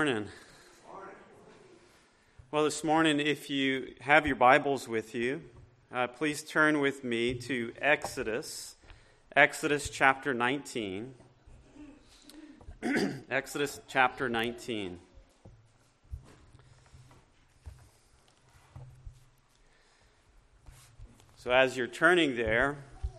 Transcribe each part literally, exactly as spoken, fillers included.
Morning. Well, this morning, if you have your Bibles with you, uh, please turn with me to Exodus, Exodus chapter nineteen. Exodus chapter nineteen. So as you're turning there,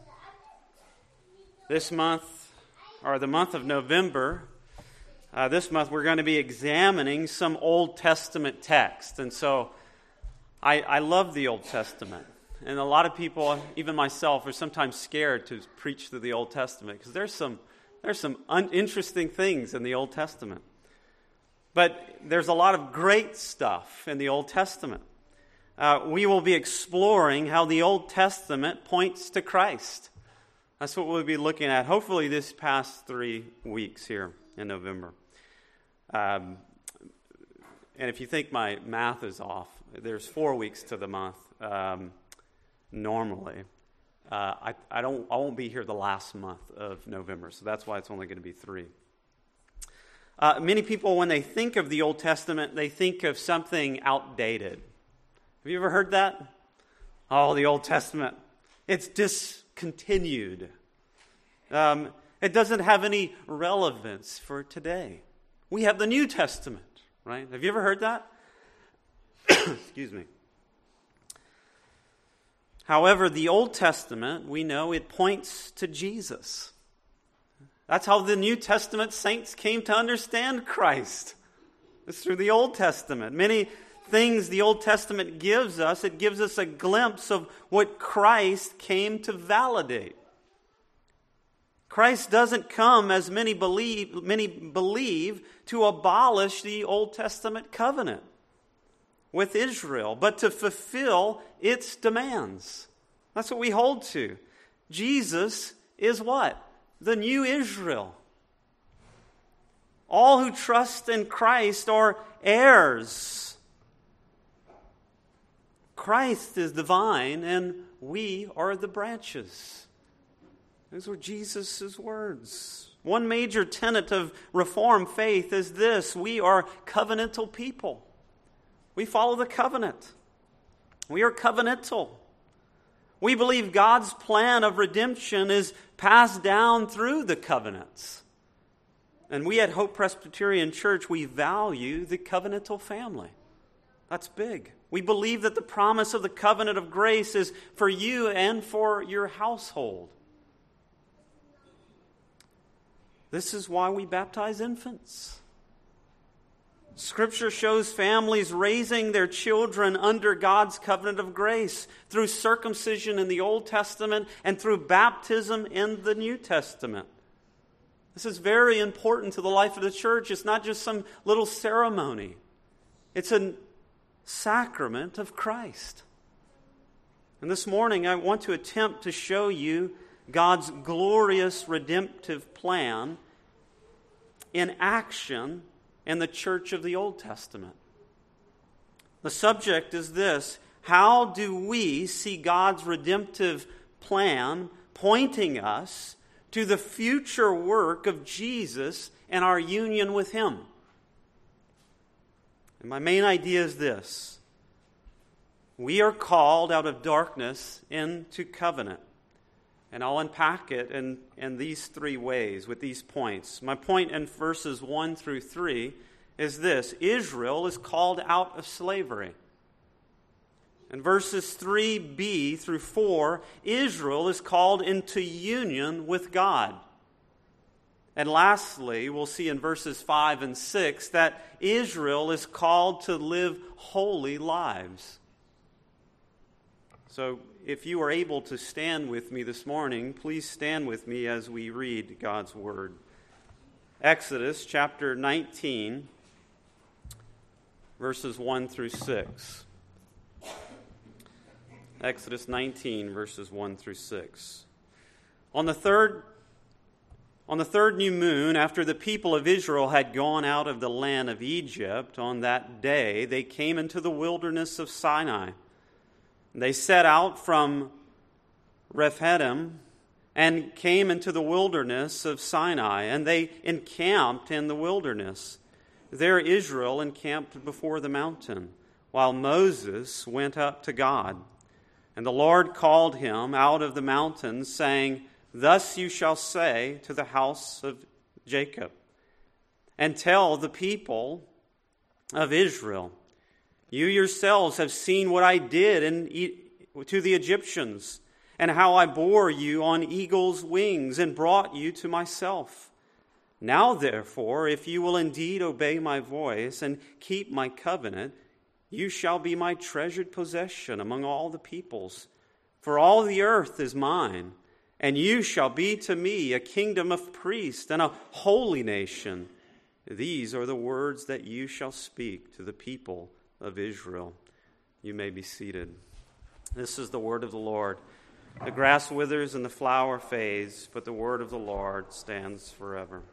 this month, or the month of November, Uh, this month we're going to be examining some Old Testament text. And so I, I love the Old Testament. And a lot of people, even myself, are sometimes scared to preach through the Old Testament because there's some, there's some un- interesting things in the Old Testament. But there's a lot of great stuff in the Old Testament. Uh, we will be exploring how the Old Testament points to Christ. That's what we'll be looking at, hopefully this past three weeks here in November. Um, and if you think my math is off, there's four weeks to the month um, normally. Uh, I, I don't. I won't be here the last month of November, so that's why it's only going to be three. Uh, many people, when they think of the Old Testament, they think of something outdated. Have you ever heard that? Oh, the Old Testament, it's discontinued. Um, It doesn't have any relevance for today. We have the New Testament, right? Have you ever heard that? Excuse me. However, the Old Testament, we know it points to Jesus. That's how the New Testament saints came to understand Christ. It's through the Old Testament. Many things the Old Testament gives us, it gives us a glimpse of what Christ came to validate. Christ doesn't come, as many believe, many believe, to abolish the Old Testament covenant with Israel, but to fulfill its demands. That's what we hold to. Jesus is what? The new Israel. All who trust in Christ are heirs. Christ is the vine, and we are the branches. Those were Jesus' words. One major tenet of Reformed faith is this: we are covenantal people. We follow the covenant. We are covenantal. We believe God's plan of redemption is passed down through the covenants. And we at Hope Presbyterian Church, we value the covenantal family. That's big. We believe that the promise of the covenant of grace is for you and for your household. This is why we baptize infants. Scripture shows families raising their children under God's covenant of grace through circumcision in the Old Testament and through baptism in the New Testament. This is very important to the life of the church. It's not just some little ceremony. It's a sacrament of Christ. And this morning I want to attempt to show you God's glorious redemptive plan in action in the church of the Old Testament. The subject is this: how do we see God's redemptive plan pointing us to the future work of Jesus and our union with Him? And my main idea is this: we are called out of darkness into covenant. And I'll unpack it in, in these three ways, with these points. My point in verses one through three is this: Israel is called out of slavery. In verses three b through four, Israel is called into union with God. And lastly, we'll see in verses five and six that Israel is called to live holy lives. So, if you are able to stand with me this morning, please stand with me as we read God's Word. Exodus chapter nineteen, verses one through six. Exodus nineteen, verses one through six. On the third, on the third new moon, after the people of Israel had gone out of the land of Egypt, on that day they came into the wilderness of Sinai. They set out from Rephidim and came into the wilderness of Sinai, and they encamped in the wilderness. There Israel encamped before the mountain, while Moses went up to God. And the Lord called him out of the mountain, saying, Thus you shall say to the house of Jacob, and tell the people of Israel, You yourselves have seen what I did in, to the Egyptians, and how I bore you on eagle's wings and brought you to myself. Now, therefore, if you will indeed obey my voice and keep my covenant, you shall be my treasured possession among all the peoples. For all the earth is mine, and you shall be to me a kingdom of priests and a holy nation. These are the words that you shall speak to the people of Israel. You may be seated. This is the word of the Lord. The grass withers and the flower fades, but the word of the Lord stands forever.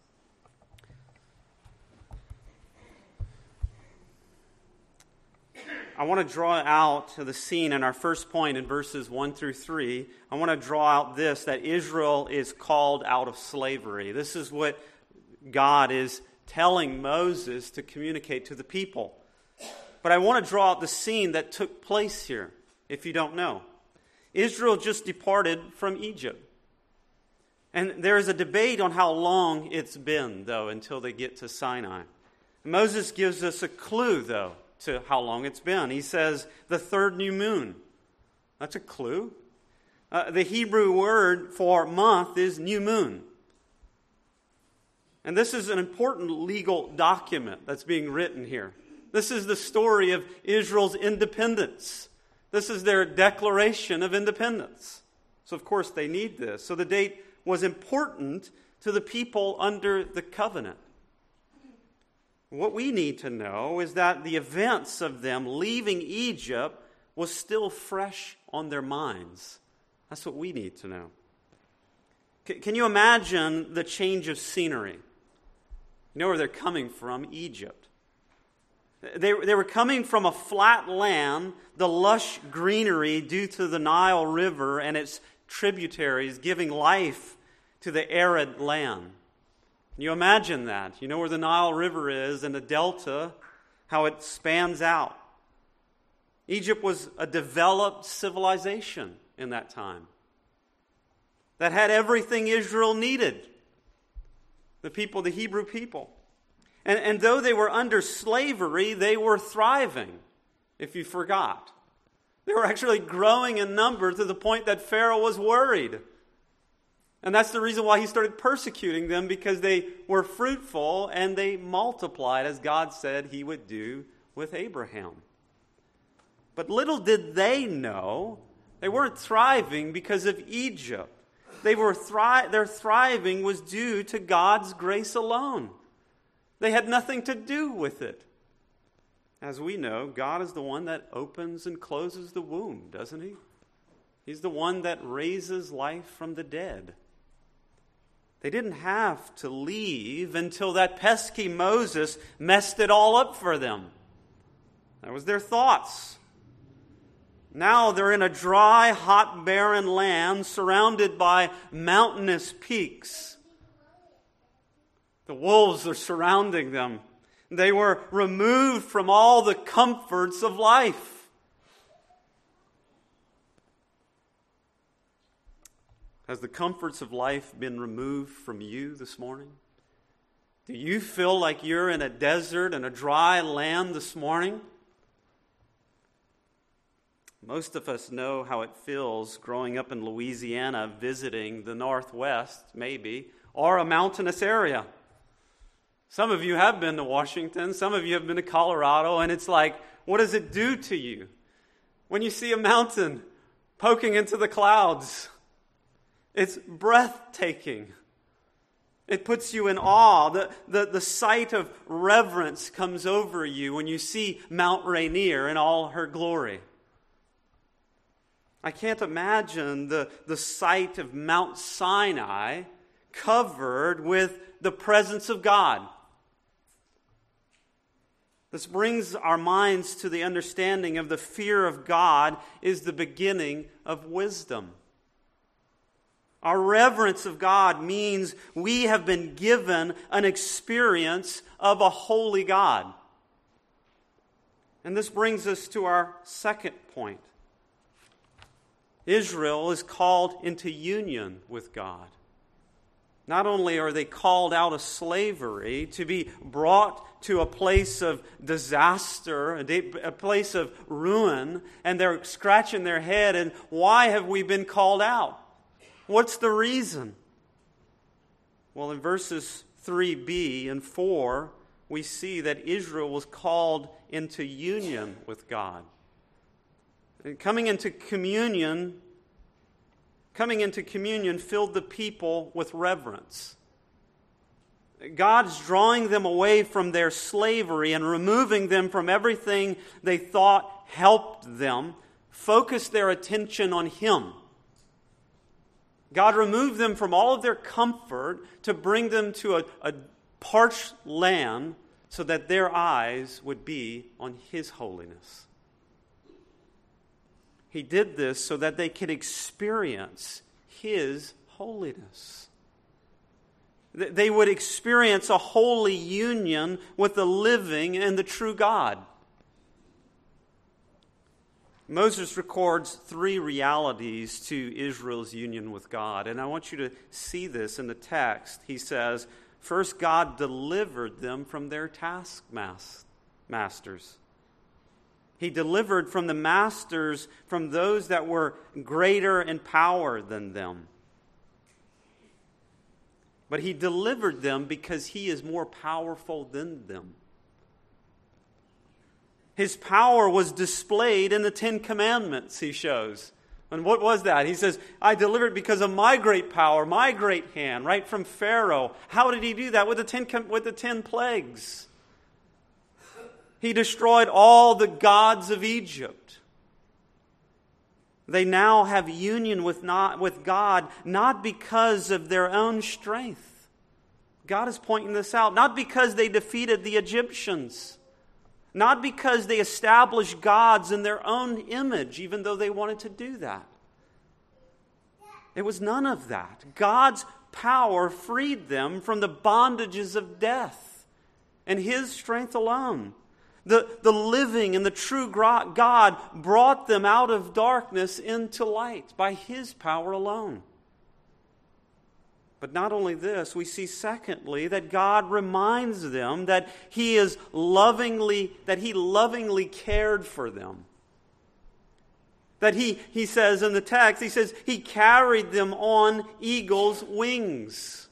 I want to draw out the scene in our first point in verses one through three. I want to draw out this, that Israel is called out of slavery. This is what God is telling Moses to communicate to the people. But I want to draw out the scene that took place here, if you don't know. Israel just departed from Egypt. And there is a debate on how long it's been, though, until they get to Sinai. Moses gives us a clue, though, to how long it's been. He says, the third new moon. That's a clue. Uh, the Hebrew word for month is new moon. And this is an important legal document that's being written here. This is the story of Israel's independence. This is their declaration of independence. So, of course, they need this. So the date was important to the people under the covenant. What we need to know is that the events of them leaving Egypt was still fresh on their minds. That's what we need to know. C- can you imagine the change of scenery? You know where they're coming from? Egypt. They, they were coming from a flat land, the lush greenery due to the Nile River and its tributaries giving life to the arid land. Can you imagine that? You know where the Nile River is and the delta, how it spans out. Egypt was a developed civilization in that time that had everything Israel needed. The people, the Hebrew people. And, and though they were under slavery, they were thriving, if you forgot. They were actually growing in number to the point that Pharaoh was worried. And that's the reason why he started persecuting them, because they were fruitful and they multiplied as God said he would do with Abraham. But little did they know, they weren't thriving because of Egypt. They were thri- their thriving was due to God's grace alone. They had nothing to do with it. As we know, God is the one that opens and closes the womb, doesn't he? He's the one that raises life from the dead. They didn't have to leave until that pesky Moses messed it all up for them. That was their thoughts. Now they're in a dry, hot, barren land surrounded by mountainous peaks. The wolves are surrounding them. They were removed from all the comforts of life. Has the comforts of life been removed from you this morning? Do you feel like you're in a desert and a dry land this morning? Most of us know how it feels growing up in Louisiana, visiting the Northwest, maybe, or a mountainous area. Some of you have been to Washington, some of you have been to Colorado, and it's like, what does it do to you when you see a mountain poking into the clouds? It's breathtaking. It puts you in awe. The, the, the sight of reverence comes over you when you see Mount Rainier in all her glory. I can't imagine the, the sight of Mount Sinai covered with the presence of God. This brings our minds to the understanding of the fear of God is the beginning of wisdom. Our reverence of God means we have been given an experience of a holy God. And this brings us to our second point. Israel is called into union with God. Not only are they called out of slavery to be brought to a place of disaster, a place of ruin, and they're scratching their head, and why have we been called out? What's the reason? Well, in verses three b and four, we see that Israel was called into union with God. And coming into communion, coming into communion filled the people with reverence. God's drawing them away from their slavery and removing them from everything they thought helped them, focused their attention on Him. God removed them from all of their comfort to bring them to a, a parched land so that their eyes would be on His holiness. He did this so that they could experience His holiness. They would experience a holy union with the living and the true God. Moses records three realities to Israel's union with God, and I want you to see this in the text. He says, first, God delivered them from their taskmasters. He delivered from the masters, from those that were greater in power than them. But He delivered them because He is more powerful than them. His power was displayed in the Ten Commandments, he shows. And what was that? He says, I delivered because of my great power, my great hand, right from Pharaoh. How did He do that? With the ten, with the ten plagues. He destroyed all the gods of Egypt. They now have union with, not, with God, not because of their own strength. God is pointing this out. Not because they defeated the Egyptians. Not because they established gods in their own image, even though they wanted to do that. It was none of that. God's power freed them from the bondages of death, and His strength alone. The, the living and the true God brought them out of darkness into light by His power alone. But not only this, we see secondly that God reminds them that He is lovingly, that He lovingly cared for them. That He, he says in the text, He says, He carried them on eagle's wings.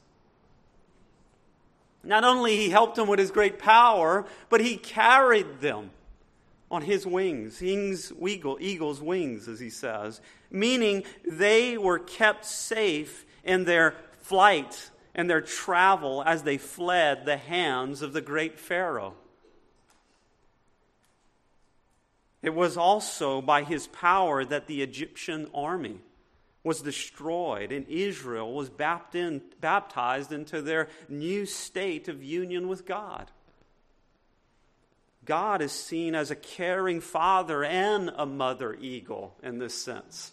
Not only He helped them with His great power, but He carried them on His wings. Eagle's, eagle, eagle's wings, as He says. Meaning they were kept safe in their flight and their travel as they fled the hands of the great Pharaoh. It was also by His power that the Egyptian army was destroyed and Israel was baptized into their new state of union with God. God is seen as a caring father and a mother eagle in this sense.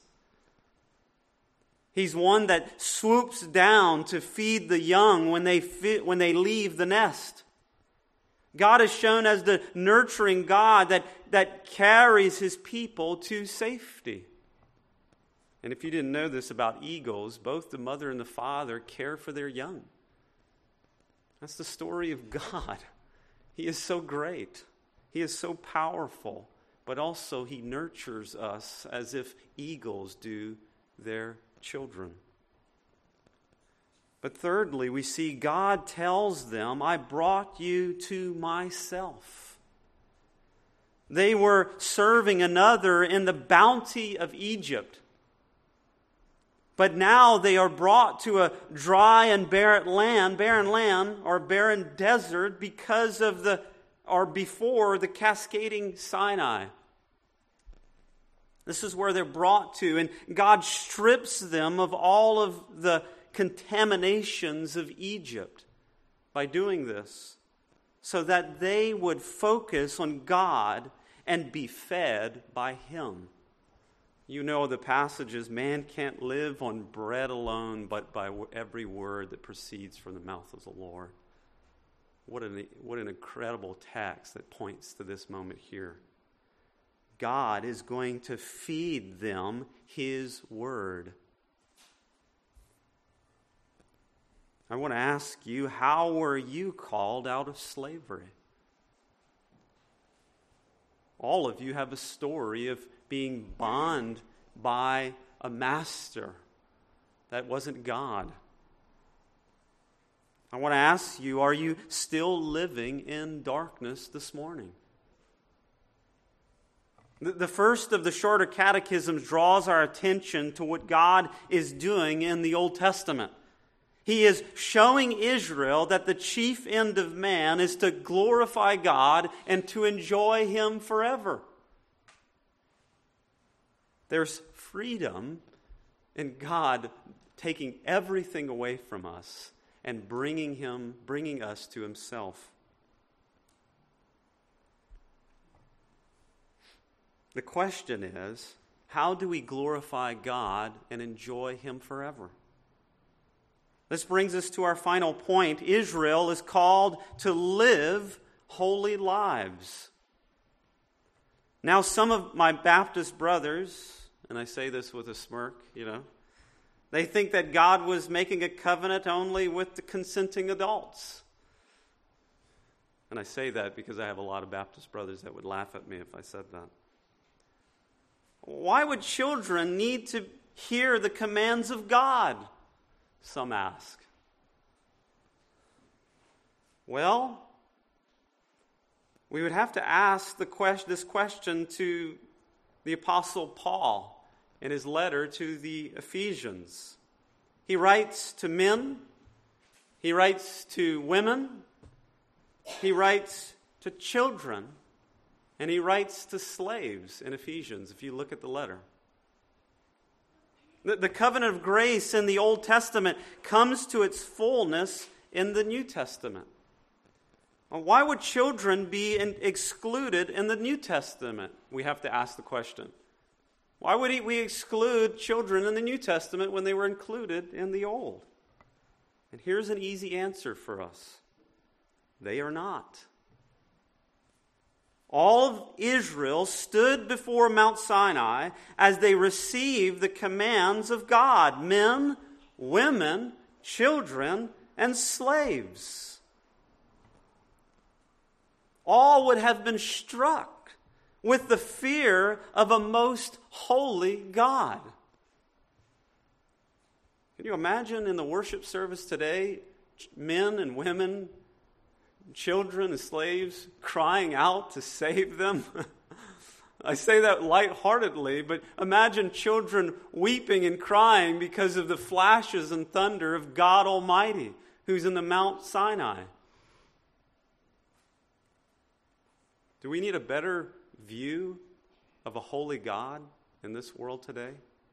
He's one that swoops down to feed the young when they fit, when they leave the nest. God is shown as the nurturing God that, that carries His people to safety. And if you didn't know this about eagles, both the mother and the father care for their young. That's the story of God. He is so great. He is so powerful. But also He nurtures us as if eagles do their children. But thirdly, we see God tells them, I brought you to myself. They were serving another in the bounty of Egypt. But now they are brought to a dry and barren land, barren land or barren desert because of the, or before the cascading Sinai. This is where they're brought to, and God strips them of all of the contaminations of Egypt by doing this, so that they would focus on God and be fed by Him. You know the passages, man can't live on bread alone, but by every word that proceeds from the mouth of the Lord. What an, what an incredible text that points to this moment here. God is going to feed them His word. I want to ask you, how were you called out of slavery? All of you have a story of being bound by a master that wasn't God. I want to ask you, are you still living in darkness this morning? The, the first of the shorter catechisms draws our attention to what God is doing in the Old Testament. He is showing Israel that the chief end of man is to glorify God and to enjoy Him forever. There's freedom in God taking everything away from us and bringing him, bringing us to Himself. The question is, how do we glorify God and enjoy Him forever? This brings us to our final point. Israel is called to live holy lives. Now, some of my Baptist brothers, and I say this with a smirk, you know, they think that God was making a covenant only with the consenting adults. And I say that because I have a lot of Baptist brothers that would laugh at me if I said that. Why would children need to hear the commands of God? Some ask. Well, we would have to ask the question, this question to the Apostle Paul in his letter to the Ephesians. He writes to men, he writes to women, he writes to children, and he writes to slaves in Ephesians, if you look at the letter. The, the covenant of grace in the Old Testament comes to its fullness in the New Testament. Why would children be in, excluded in the New Testament? We have to ask the question. Why would we exclude children in the New Testament when they were included in the Old? And here's an easy answer for us. They are not. All of Israel stood before Mount Sinai as they received the commands of God. Men, women, children, and slaves. All would have been struck with the fear of a most holy God. Can you imagine in the worship service today, men and women, children and slaves crying out to save them? I say that lightheartedly, but imagine children weeping and crying because of the flashes and thunder of God Almighty, who's in the Mount Sinai. Do we need a better view of a holy God in this world today?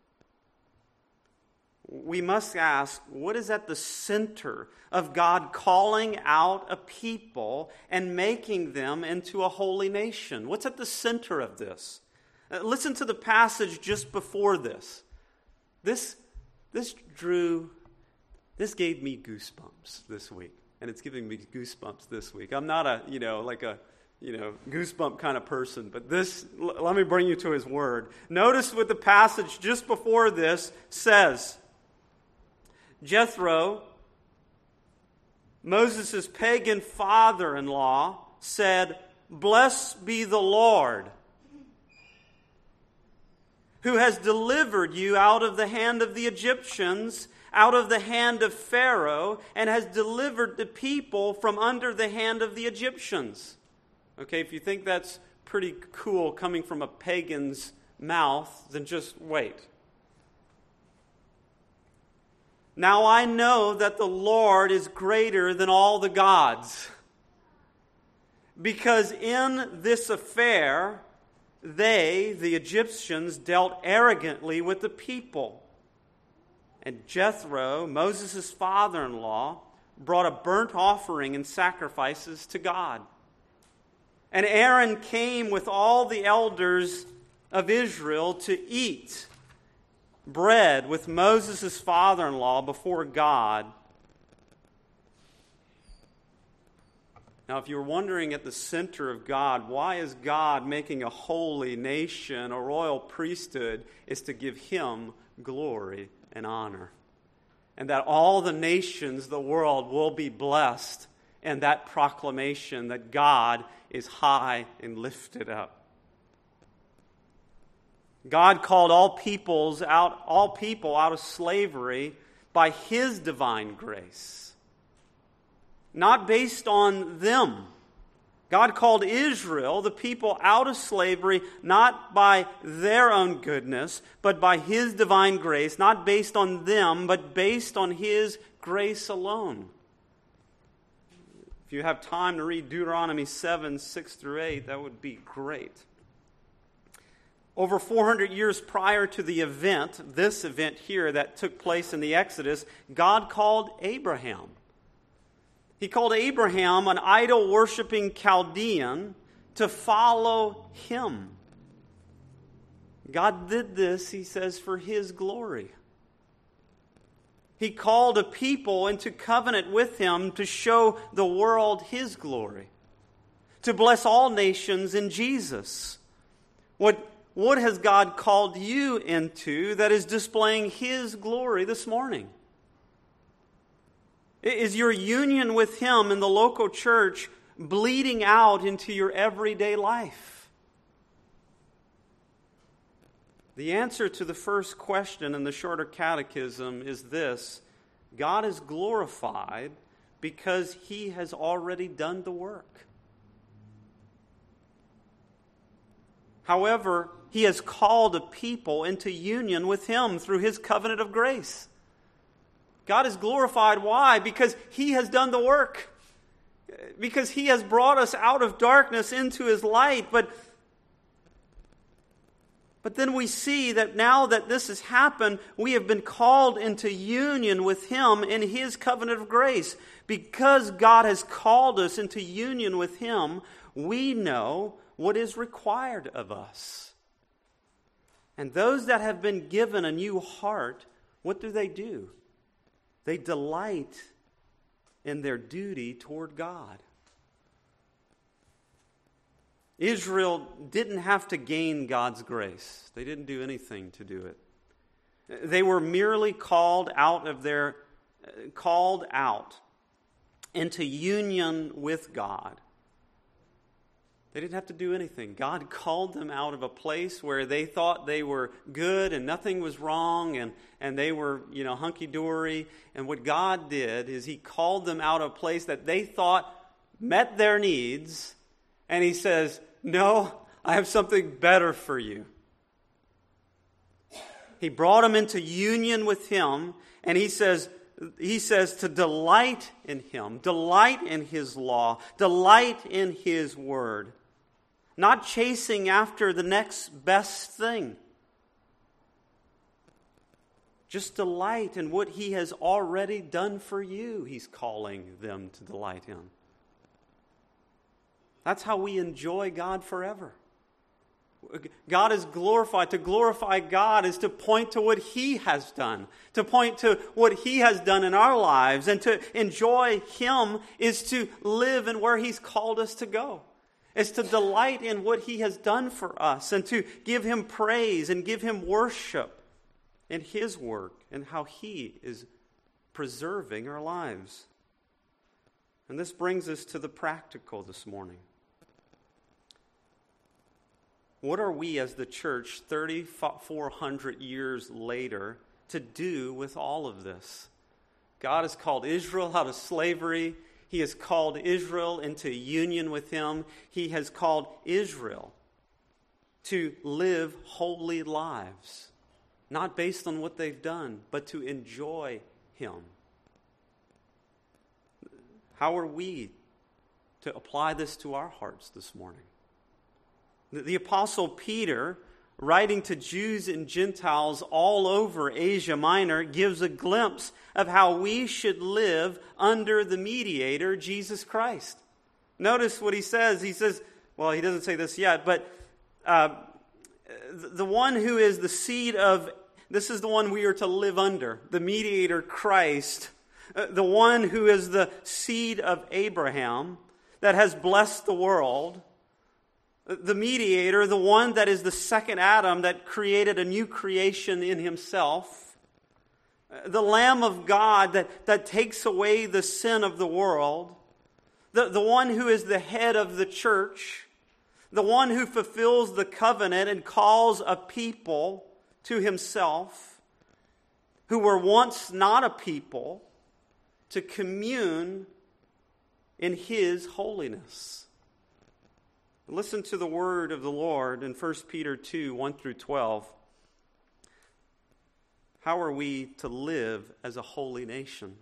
We must ask, what is at the center of God calling out a people and making them into a holy nation? What's at the center of this? Uh, listen to the passage just before this. This, this drew, this gave me goosebumps this week, and it's giving me goosebumps this week. I'm not a, you know, like a, you know, goosebump kind of person. But this, l- let me bring you to His Word. Notice what the passage just before this says. Jethro, Moses' pagan father-in-law, said, "Blessed be the Lord, who has delivered you out of the hand of the Egyptians, out of the hand of Pharaoh, and has delivered the people from under the hand of the Egyptians." Okay, if you think that's pretty cool coming from a pagan's mouth, then just wait. Now I know that the Lord is greater than all the gods, because in this affair, they, the Egyptians, dealt arrogantly with the people. And Jethro, Moses' father-in-law, brought a burnt offering and sacrifices to God. And Aaron came with all the elders of Israel to eat bread with Moses' father-in-law before God. Now, if you're wondering at the center of God, why is God making a holy nation, a royal priesthood, is to give Him glory and honor. And that all the nations, the world, will be blessed in that proclamation that God is high and lifted up. God called all peoples out, all people out of slavery by His divine grace. Not based on them. God called Israel, the people, out of slavery, not by their own goodness, but by His divine grace, not based on them, but based on His grace alone. If you have time to read Deuteronomy seven, six through eight, that would be great. Over four hundred years prior to the event, this event here that took place in the Exodus, God called Abraham. He called Abraham, an idol-worshiping Chaldean, to follow Him. God did this, he says, for His glory. He called a people into covenant with Him to show the world His glory, to bless all nations in Jesus. What, what has God called you into that is displaying His glory this morning? Is your union with Him in the local church bleeding out into your everyday life? The answer to the first question in the shorter catechism is this: God is glorified because He has already done the work. However, He has called a people into union with Him through His covenant of grace. God is glorified. Why? Because He has done the work. Because He has brought us out of darkness into His light. But, but then we see that now that this has happened, we have been called into union with Him in His covenant of grace. Because God has called us into union with Him, we know what is required of us. And those that have been given a new heart, what do they do? They delight in their duty toward God. Israel didn't have to gain God's grace. They didn't do anything to do it. They were merely called out of their called out into union with God. They didn't have to do anything. God called them out of a place where they thought they were good and nothing was wrong and, and they were, you know, hunky-dory. And what God did is He called them out of a place that they thought met their needs. And He says, no, I have something better for you. He brought them into union with Him. And He says, He says to delight in Him, delight in His law, delight in His word. Not chasing after the next best thing. Just delight in what He has already done for you. He's calling them to delight in. That's how we enjoy God forever. God is glorified. To glorify God is to point to what He has done. To point to what He has done in our lives. And to enjoy Him is to live in where He's called us to go. It's to delight in what He has done for us. And to give Him praise and give Him worship in His work and how He is preserving our lives. And this brings us to the practical this morning. What are we as the church thirty-four hundred years later to do with all of this? God has called Israel out of slavery. He has called Israel into union with Him. He has called Israel to live holy lives, not based on what they've done, but to enjoy Him. How are we to apply this to our hearts this morning? The Apostle Peter, writing to Jews and Gentiles all over Asia Minor, gives a glimpse of how we should live under the mediator, Jesus Christ. Notice what he says. He says, well, he doesn't say this yet, but uh, the one who is the seed of This is the one we are to live under, the mediator Christ, uh, the one who is the seed of Abraham that has blessed the world, the mediator, the one that is the second Adam that created a new creation in himself, the Lamb of God that, that takes away the sin of the world, the, the one who is the head of the church, the one who fulfills the covenant and calls a people to himself, who were once not a people, to commune in his holiness. Listen to the word of the Lord in First Peter two, one through twelve. How are we to live as a holy nation?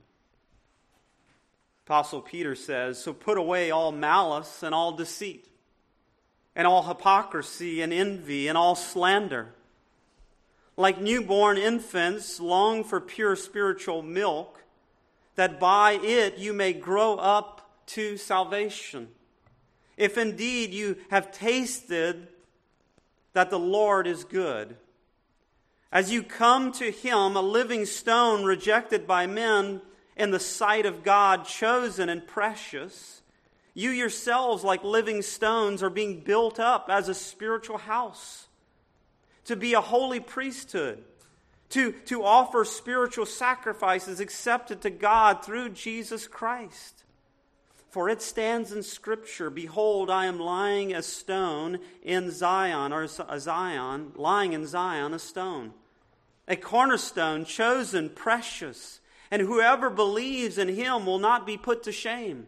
Apostle Peter says, "So put away all malice and all deceit, and all hypocrisy and envy and all slander. Like newborn infants, long for pure spiritual milk, that by it you may grow up to salvation. If indeed you have tasted that the Lord is good. As you come to him, a living stone rejected by men, in the sight of God, chosen and precious, you yourselves, like living stones, are being built up as a spiritual house, to be a holy priesthood, to, to offer spiritual sacrifices accepted to God through Jesus Christ. For it stands in Scripture, behold, I am lying a stone in Zion, or a Zion, lying in Zion, a stone, a cornerstone, chosen, precious, and whoever believes in him will not be put to shame.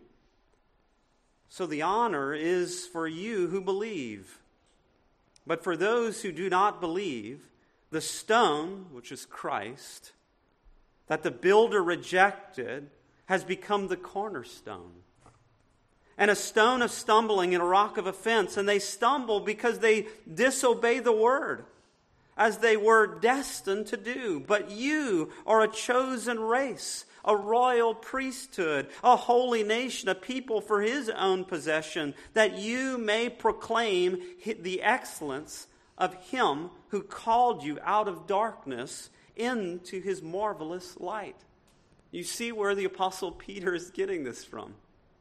So the honor is for you who believe. But for those who do not believe, the stone, which is Christ, that the builder rejected, has become the cornerstone, and a stone of stumbling and a rock of offense. And they stumble because they disobey the word, as they were destined to do. But you are a chosen race, a royal priesthood, a holy nation, a people for his own possession, that you may proclaim the excellence of him who called you out of darkness into his marvelous light. You see where the Apostle Peter is getting this from.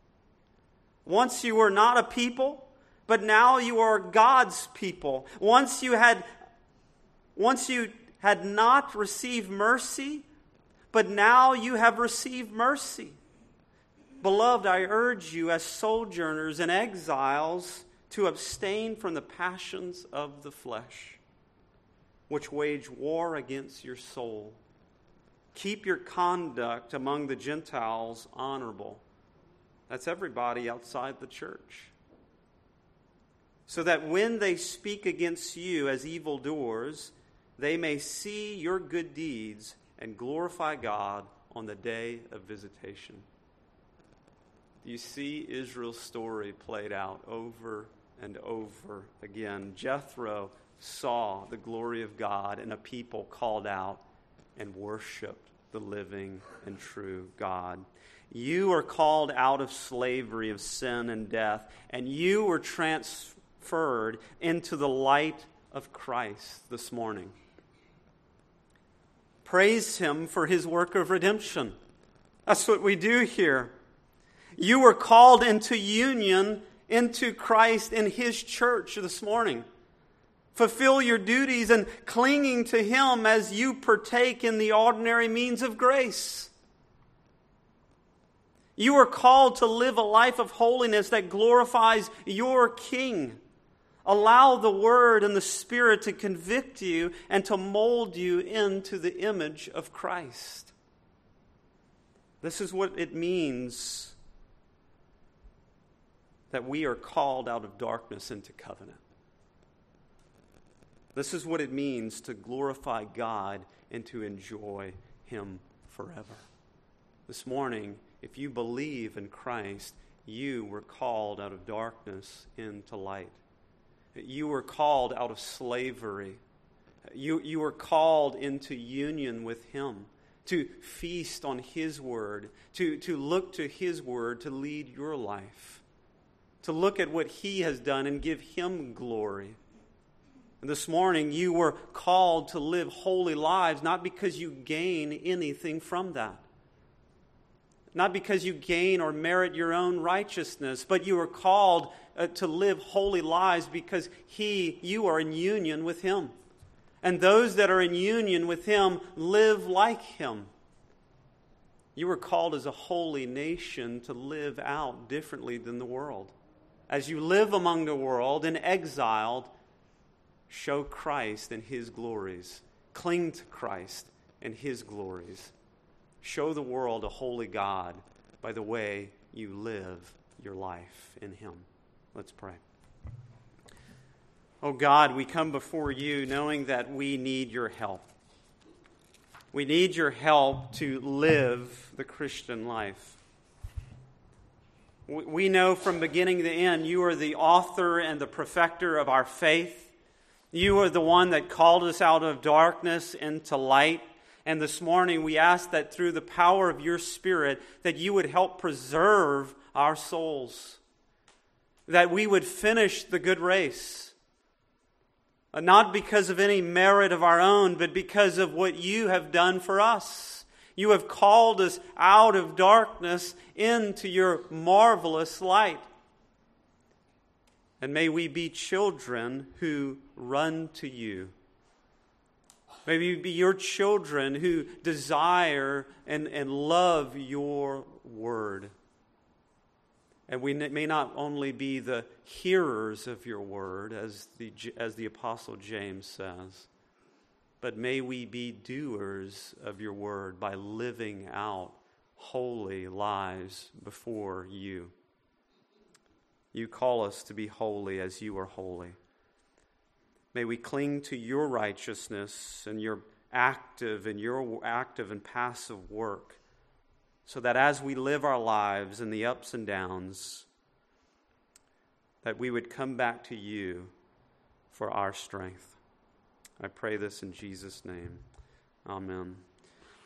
Once you were not a people, but now you are God's people. Once you had, once you had not received mercy, but now you have received mercy. Beloved, I urge you as sojourners and exiles to abstain from the passions of the flesh, which wage war against your soul. Keep your conduct among the Gentiles honorable. That's everybody outside the church. So that when they speak against you as evildoers, they may see your good deeds and glorify God on the day of visitation. You see Israel's story played out over and over again. Jethro saw the glory of God and a people called out and worshiped the living and true God. You are called out of slavery of sin and death, and you were transferred into the light of Christ this morning. Praise him for his work of redemption. That's what we do here. You were called into union into Christ in his church this morning. Fulfill your duties and clinging to him as you partake in the ordinary means of grace. You are called to live a life of holiness that glorifies your King. Allow the Word and the Spirit to convict you and to mold you into the image of Christ. This is what it means that we are called out of darkness into covenant. This is what it means to glorify God and to enjoy him forever. This morning, if you believe in Christ, you were called out of darkness into light. You were called out of slavery. You, you were called into union with him, to feast on his word, to, to look to his word to lead your life, to look at what he has done and give him glory. And this morning, you were called to live holy lives, not because you gain anything from that. Not because you gain or merit your own righteousness, but you are called uh, to live holy lives because He, you are in union with Him. And those that are in union with Him live like Him. You were called as a holy nation to live out differently than the world. As you live among the world and exiled, show Christ and His glories. Cling to Christ and His glories. Show the world a holy God by the way you live your life in Him. Let's pray. Oh God, we come before you knowing that we need your help. We need your help to live the Christian life. We know from beginning to end you are the author and the perfecter of our faith. You are the one that called us out of darkness into light. And this morning we ask that through the power of your Spirit that you would help preserve our souls. That we would finish the good race. Not because of any merit of our own, but because of what you have done for us. You have called us out of darkness into your marvelous light. And may we be children who run to you. May we be your children who desire and, and love your word. And we may not only be the hearers of your word, as the, as the Apostle James says, but may we be doers of your word by living out holy lives before you. You call us to be holy as you are holy. May we cling to your righteousness and your active and your active and passive work, so that as we live our lives in the ups and downs, that we would come back to you for our strength. I pray this in Jesus' name. Amen.